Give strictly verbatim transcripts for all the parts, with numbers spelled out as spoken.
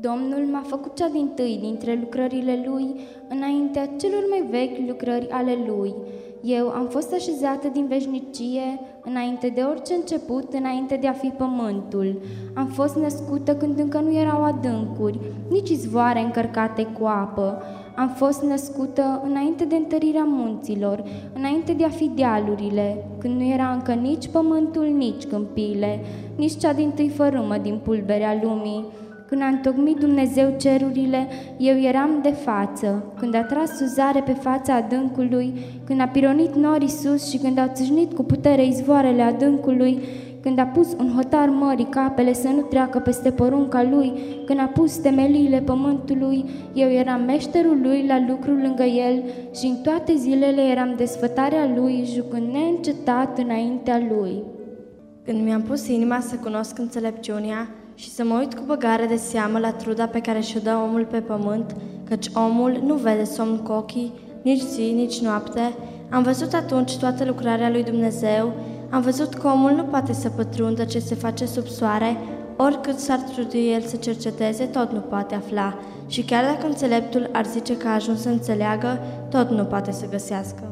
Domnul m-a făcut cea dintâi dintre lucrările Lui, înaintea celor mai vechi lucrări ale Lui. Eu am fost așezată din veșnicie, înainte de orice început, înainte de a fi pământul. Am fost născută când încă nu erau adâncuri, nici izvoare încărcate cu apă. Am fost născută înainte de întărirea munților, înainte de a fi dealurile, când nu era încă nici pământul, nici câmpiile, nici cea dintâi fărâmă din pulberea lumii. Când a întocmit Dumnezeu cerurile, eu eram de față. Când a tras suzare pe fața adâncului, când a pironit norii sus și când au țâșnit cu putere izvoarele adâncului, când a pus un hotar mării capele să nu treacă peste porunca Lui, când a pus temeliile pământului, eu eram meșterul Lui la lucru lângă El și în toate zilele eram desfătarea Lui, jucând neîncetat înaintea Lui. Când mi-am pus inima să cunosc înțelepciunea și să mă uit cu băgare de seamă la truda pe care și-o dă omul pe pământ, căci omul nu vede somn cu ochii, nici zi, nici noapte, am văzut atunci toată lucrarea lui Dumnezeu, am văzut că omul nu poate să pătrundă ce se face sub soare, oricât s-ar trudi el să cerceteze, tot nu poate afla, și chiar dacă înțeleptul ar zice că a ajuns să înțeleagă, tot nu poate să găsească.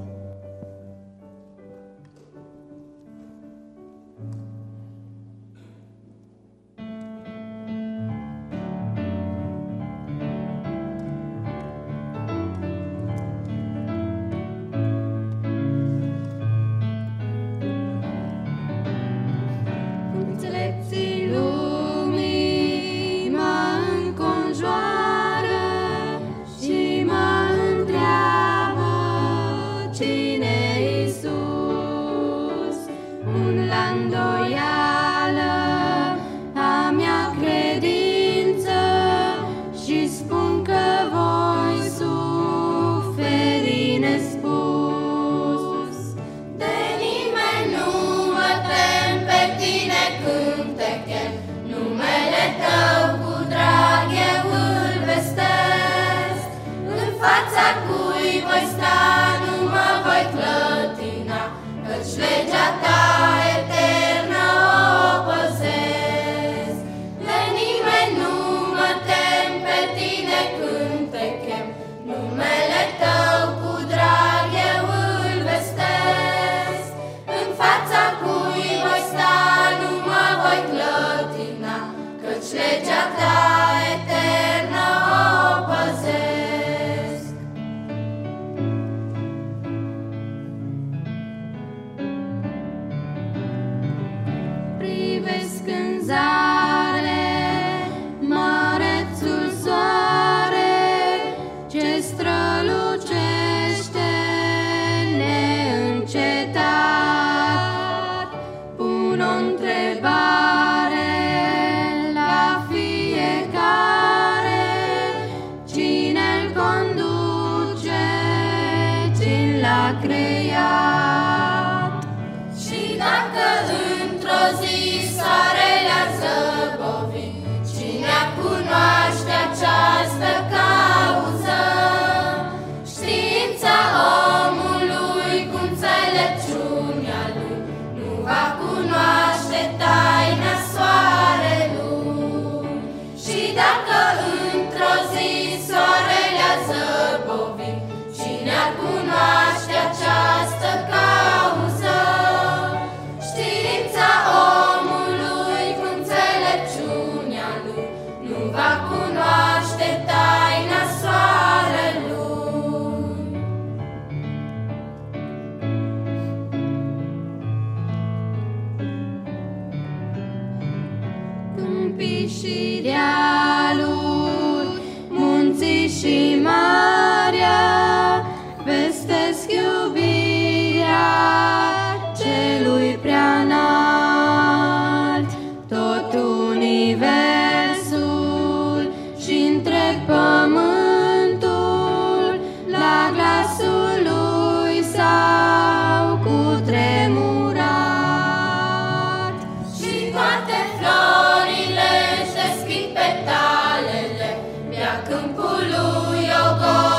Câmpului o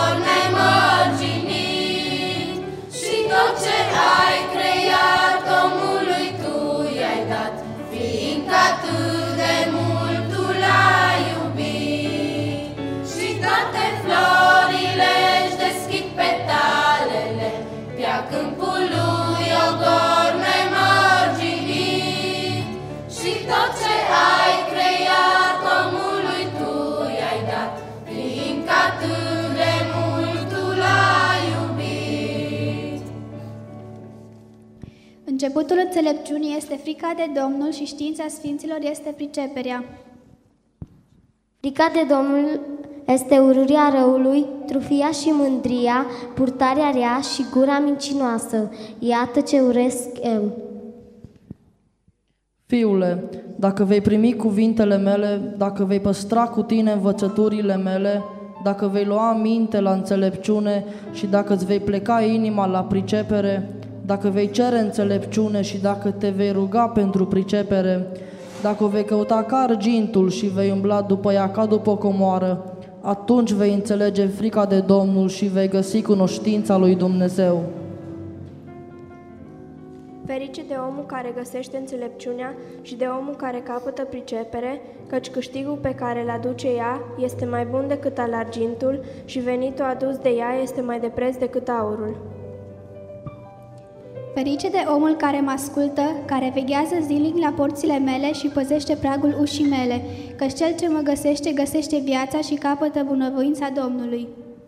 ce ai creat, omului tu i-ai dat, fiindcă atât de mult tu l-ai iubit. Începutul înțelepciunii este frica de Domnul și știința sfinților este priceperea. Frica de Domnul este urârea răului, trufia și mândria, purtarea rea și gura mincinoasă. Iată ce urăsc eu. Fiule, dacă vei primi cuvintele mele, dacă vei păstra cu tine învățăturile mele, dacă vei lua minte la înțelepciune și dacă îți vei pleca inima la pricepere, dacă vei cere înțelepciune și dacă te vei ruga pentru pricepere, dacă o vei căuta ca argintul și vei umbla după ea ca după o comoară, atunci vei înțelege frica de Domnul și vei găsi cunoștința lui Dumnezeu. Ferice de omul care găsește înțelepciunea și de omul care capătă pricepere, căci câștigul pe care îl aduce ea este mai bun decât al argintul și venitul adus de ea este mai de preț decât aurul. Ferice de omul care mă ascultă, care veghează zilnic la porțile mele și păzește pragul ușii mele, căci cel ce mă găsește, găsește viața și capătă bunăvoința Domnului.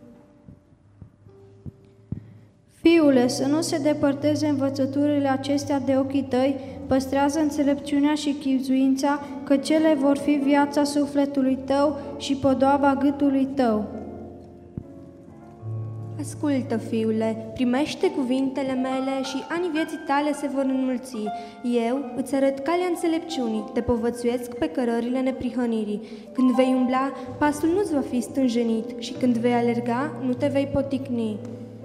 Fiule, să nu se depărteze învățăturile acestea de ochii tăi, păstrează înțelepciunea și chibzuința, că cele vor fi viața sufletului tău și podoaba gâtului tău. Ascultă, fiule, primește cuvintele mele și anii vieții tale se vor înmulți. Eu îți arăt calea înțelepciunii, te povățuiesc pe cărările neprihănirii. Când vei umbla, pasul nu-ți va fi stânjenit și când vei alerga, nu te vei poticni.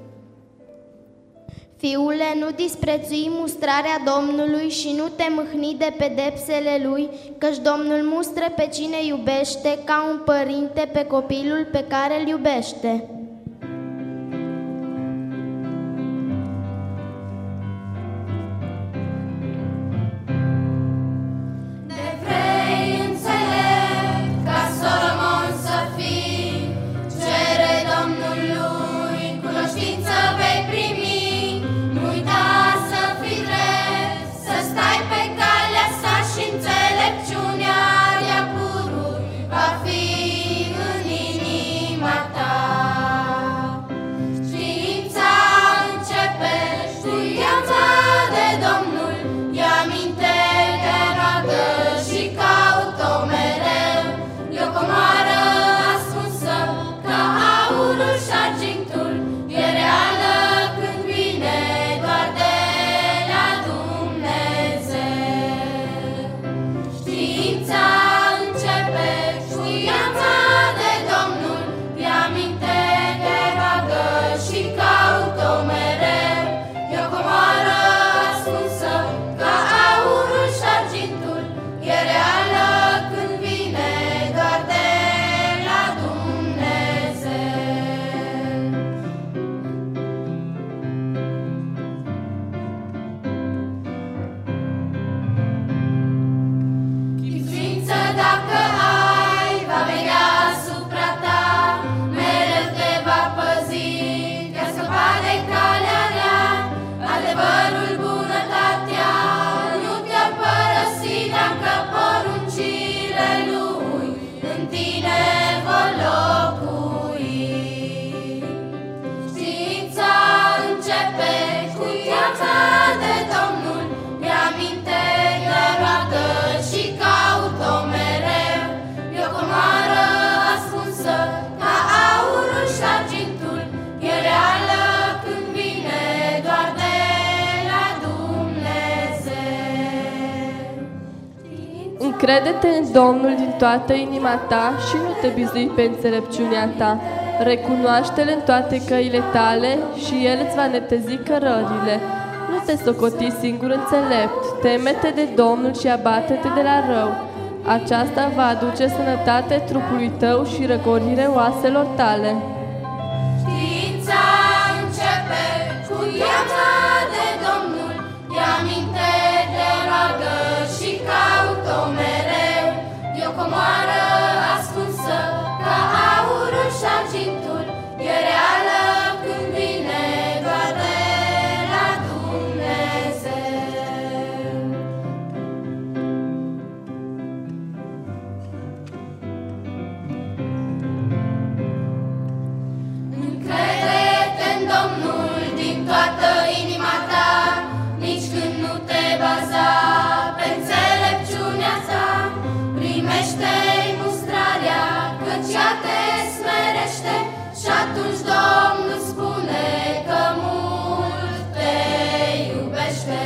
Fiule, nu disprețui mustrarea Domnului și nu te mâhni de pedepsele Lui, căci Domnul mustră pe cine iubește, ca un părinte pe copilul pe care îl iubește. Crede-te în Domnul din toată inima ta și nu te bizui pe înțelepciunea ta. Recunoaște-L în toate căile tale și El îți va netezi cărările. Nu te socoti singur înțelept, teme-te de Domnul și abate-te de la rău. Aceasta va aduce sănătate trupului tău și răcorire oaselor tale. Știința începe cu viața de Domnul, ia minte de roagă și caut-o mereu. E o comoară ascunsă ca aurul și argintul, e reală când vine doar de la Dumnezeu. Primește-i mustrarea, căci ea te smerește, și atunci Domnul spune că mult te iubește.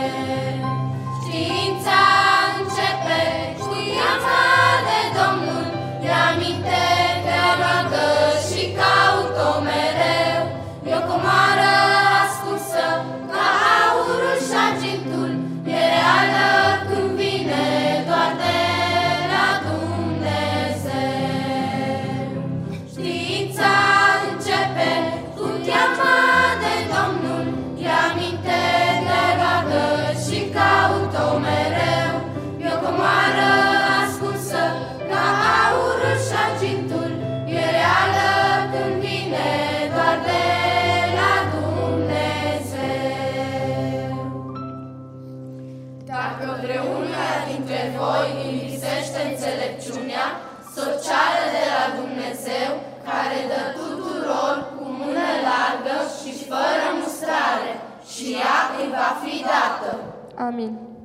Știința începe cu viața de Domnul, ia minte, te roagă și caut-o mereu. E o comoară ascunsă ca aurul și argintul, e reală când vine doar de la Dumnezeu. Știința începe cu teama de Domnul, ia minte, te roagă și caut-o mereu. E o comoară ascunsă ca aurul și argintul, e reală când vine doar de la Dumnezeu. Dacă vreunuia dintre voi îi lipsește înțelepciunea, să o ceară de la Dumnezeu, care dă tuturor cu mână largă și fără mustrare, și ea îi va fi dată. Amin.